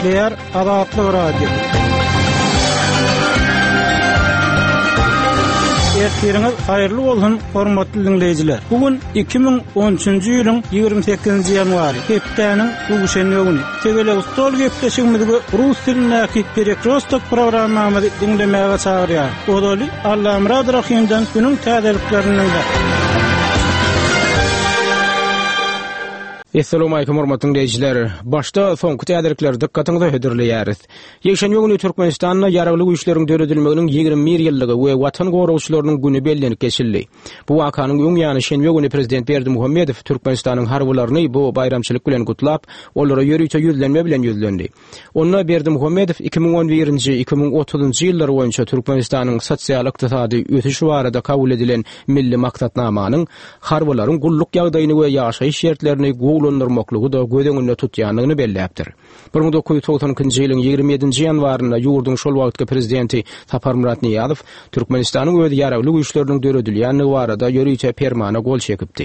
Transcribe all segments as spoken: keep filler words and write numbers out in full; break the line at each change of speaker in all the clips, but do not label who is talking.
Eger Azatlyk Radio. Ertiriniz hayırlı bolsun, hormatly dinleyijiler. Bugün iki bin on üçünji ýylyň ýygrimi sekizinji ýanwary, hepdeniň bugüşenli güni. Tegele stol gepleşigimizde rus dilindäki Perekrostok programmamyzy dinlemäge çagyrýar. Odaly Allah Murad Rahimden günüň täzeliklerini Assalamu alaykum hormatly dinleyijiler. Başda soňky täzelikler dikkatiňize hödürleýäris. Ýeşen ýöňüni Türkmenistanyň ýaragly güýçleriň döredilmeginiň ýygrimi bir ýyllygy we watan gorowçylarynyň güni bellenip geçildi. Bu wakanyň öň ýany şenbe güni prezident Berdimuhammedow Türkmenistanyň harbalaryny bu bayramçylyk bilen gutlap, olara ýörüýte ýüzlenme bilen ýüzlendi. Onda Berdimuhammedow iki bin on birinji iki bin otuzynjy ýyllar boýunça Türkmenistanyň sosial ykdysady ötüşi barada kabul edilen milli maksatnamanyň harbalaryň gulluk ýagdaýyny we ýaşaýyş şertlerini ulanırmaklığı da gödöňünde tutýanlygyny belläpdir. bir bin dokuz ýüz togsonkynjy ýylyň ýygrimi ýedinji ýanwaryna ýurdun şol wagtky prezidenti Tapar Murat Niýazow Türkmenistanyň öz ýaragly güýçleriniň döredilýänligi barada ýörüýçe permana gol çekipdi.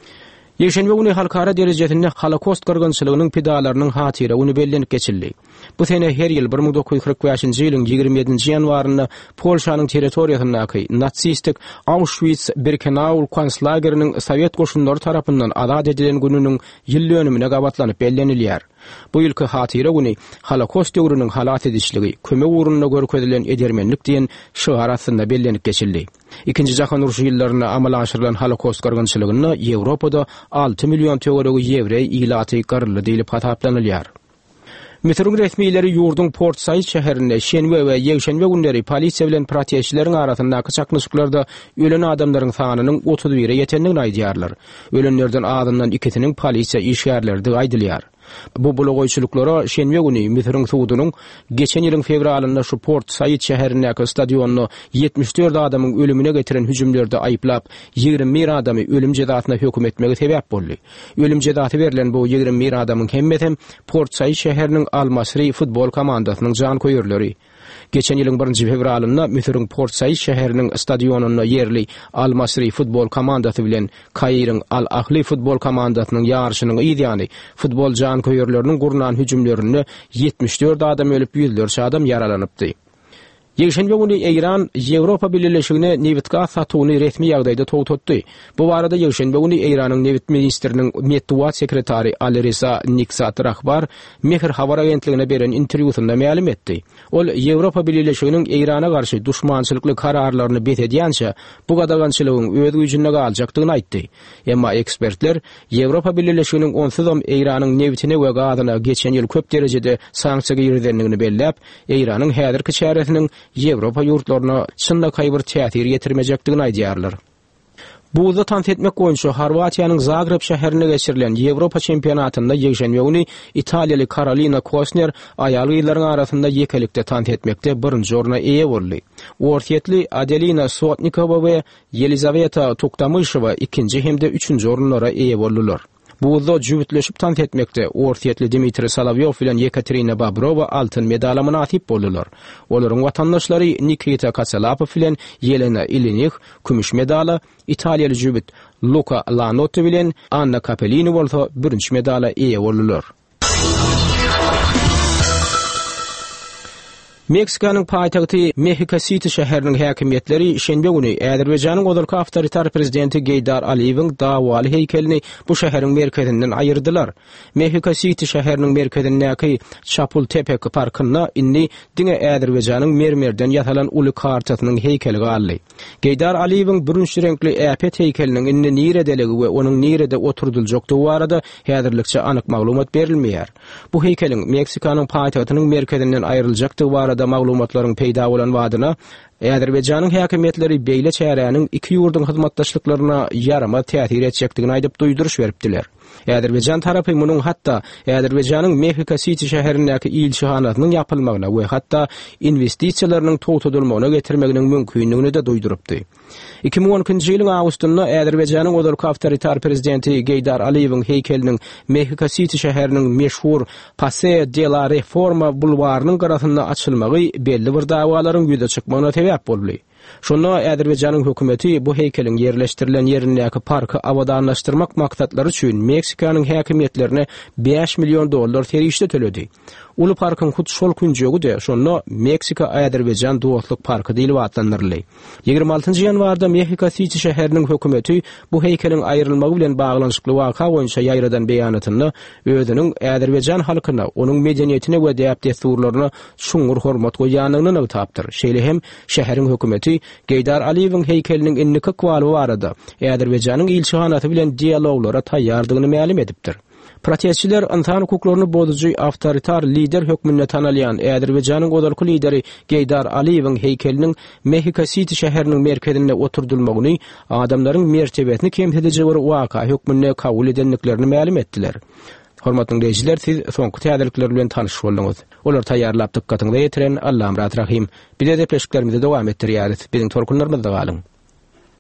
Ýeşenbe güni halkara derejesinde Holokost gyrgynçylygynyň pidalarynyň hatyra uny bellenip geçildi. Bu sene her ýyl bir bin dokuz ýüz kırk beşinji ýylyň ýygrimi ýedinji ýanwaryna Polşanyň territoriýasyndaky natsistik Auschwitz-Birkenau konslagerynyň Sowet goşunlary tarapyndan azad edilen gününiň ýyl dönümine gabatlanyp bellenilýär. Bu ýylky hatyra güni Holokost döwrüniň halat edişligi, kömek urunyna görkezdilen edermenlik diýen şygar astynda bellenip geçildi. İkinji jahan uruşy ýyllaryna amala aşyrylan Holokost gyrgynçylygyny Ýewropada alty million töweregi ýewrey ilaty garly diýilip hataplanylýar. Metroň resmiýetleri ýurdun Port Said şäherinde şenbe we ýekşenbe günleri polisiýa bilen protestçileriň arasyndaky çakmyşyklarda ölen adamlaryň sanynyň otuz bire ýetendigini aýdýarlar. Ölenlerden azyndan ikisiniň polisiýa işgärlerdi aýdylýar. Bu blogoýçylyklara şenbe güni Metroň suwdunyň geçen ýylyň fevralynda şu Port Said şäherindäki stadionyny ýetmiş dört adamyň ölümine getiren hüjümlerde aýplap ýygrimi bir adamy ölüm jazasyna hökm etmegi sebäp boldy. Ölüm jazasy berilen bu ýygrimi bir adamyň hemmetem Port Said şäheriniň Al-Masry futbol komandasynyň jan koýurlary. Geçen ýylyň birinji fevralynda Metroň Port Said şäheriniň stadionuna ýerli Al-Masry futbol komandasy bilen Kaýryň Al-Ahli futbol komandasynyň ýarşynyň ýygyany futbol jan koýurlarynyň gurnan hüjümlerini ýetmiş dört adam ölüp ýüzlerçe adam yaralanypdy. Ýeşenbe güni Eýran Ýewropa Birleşigine newitka satuny resmi ýagdaýda togtatdy. Bu barada ýeşenbe güni Eýranyň newit ministriniň medeniýet sekretary Alireza Niksat rahbar Mehr habar agentligine beren interwýusynda ma'lum etdi. Ol Ýewropa Birleşiginiň Eýrana garşy düşmançylykly kararlaryny betedýänçe bu gadagançylygyň öz güýjüne galjakdygyny aýtdy. Emma ekspertler Ýewropa Birleşiginiň onsuzam Eýranyň newitine we gazyna geçen ýyl köp derejede sanksiýa ýerlendigini belläp, Eýranyň häzirki çäresiniň Ýewropa ýurtlaryna çynda kaýbyr täsir ýetirmejekdigini aýdýarlar. Buza tans etmek boýunça Horwatiýanyň Zagreb şäherine geçirilen Ýewropa çempionatynda ýeşenbe güni Italiýaly Karolina Kosner aýal ýyllaryň arasynda ýekelikde tans etmekde birinji orna eýe boldy. Ortiýetli Adelina Sotnikova we Yelizaveta Tuktamyshowa ikinji hemde üçünji orunlara eýe boldular. Buza jübitleşip tans etmekde ortiýetli Dmitri Solovýov bilen Yekaterina Babrova altyn medala nasip boldular. Olaryň watandaşlary Nikita Katsalapov bilen Yelena Ilinik kümüş medala, Italiýaly jübit Luca Lanotti bilen Anna Capellini bolsa birinji medala eýe boldular. Meksikanyň paýtagty Mexico City şäheriniň häkimetleri şenbe güni Äzerbeýjanyň godalky awtoritar prezidenti Geydar Aliýewiň dawaly heykelini bu şäheriň merkezinden aýyrdylar. Mexico City şäheriniň merkezindäki Chapultepec parkyna inni diňe Äzerbeýjanyň mermerden ýasalan uly kartasynyň heykeli galdy. Geydar Aliýewiň birinji renkli äpet heykeliniň inni niredeligi we onuň nirede oturdyljakdygy barada häzirlikçe anyk maglumat berilmeýär. Bu heykeliň Meksikanyň paýtagtynyň merkezinden aýryljakdygy barada da maglumatlaryň peýda bolan wadyna Äzerbeýjanyň häkimetleri beýle çäräniň iki ýurdun hyzmatdaşlyklaryna ýarama täsir etjekdigini aýdyp duýduruş beripdiler. Äzerbeýjan tarapy munyň hatda Äzerbeýjanyň Mexico City şäherindäki ilçihanasynyň ýapylmagyna we hatda investisiýalarynyň togtadylmagyna getirmeginiň mümkinligini de duýdurypdy. iki bin onunçy ýylyň awgustynda Äzerbeýjanyň godalky awtoritar prezidenti Geydar Aliýewiň heykeliniň Mexico City şäheriniň meşhur Paseo de la Reforma bulwarynyň garasynda açylmagy belli bir dawalaryň ýüze çykmagyna sebäp boldy. Şonda Äzerbeýjanyň hökümeti bu heykeliň yerleşdirilen ýerindäki parky awadanlaşdyrmak maksatlary üçin Meksikanyň häkimetlerine beş milyon dollar terişde töledi. Ulu parkın hut şol künjögü de şonno Meksika Azerbaycan dostluk parkı diýilip atlanyrly. ýygrimi altynjy ýanwarda Mexico City şäheriniň hökümeti bu heýkeliň aýrylmagy bilen baglanşykly waka boýunça ýaýradan beýanatyny özüniň Azerbaycan halkyna, onuň medeniýetine we däp desturlaryna şuňur hormat goýanyny tapdyr. Şeýle hem şäheriň hökümeti Geydar Aliýewiň heýkeliniň inniki kwaly barada Azerbayjanyň ilçihanaty bilen dialoglara taýýardygyny ma'lum edipdir. Protestçiler insan hukuklaryny bozucu awtoritar lider hökmünde tanalyan Azerbayjanyň godalky lideri Geydar Aliýewiň heýkeliniň Mexico City şäheriniň merkezinde oturdulmagyny, adamlaryň mertebetini kemsedici bir waka hökmünde kabul edenliklerini ma'lum etdiler. Hormatly dinleýijiler, siz soňky täzelikler bilen tanyş boldunuz. Olar taýýarlap dykkatyňyza ýetiren Allahym rahim. Bir de depleşiklerimizi dowam etdirýäris. Biziň torkunlarymyzda galyň.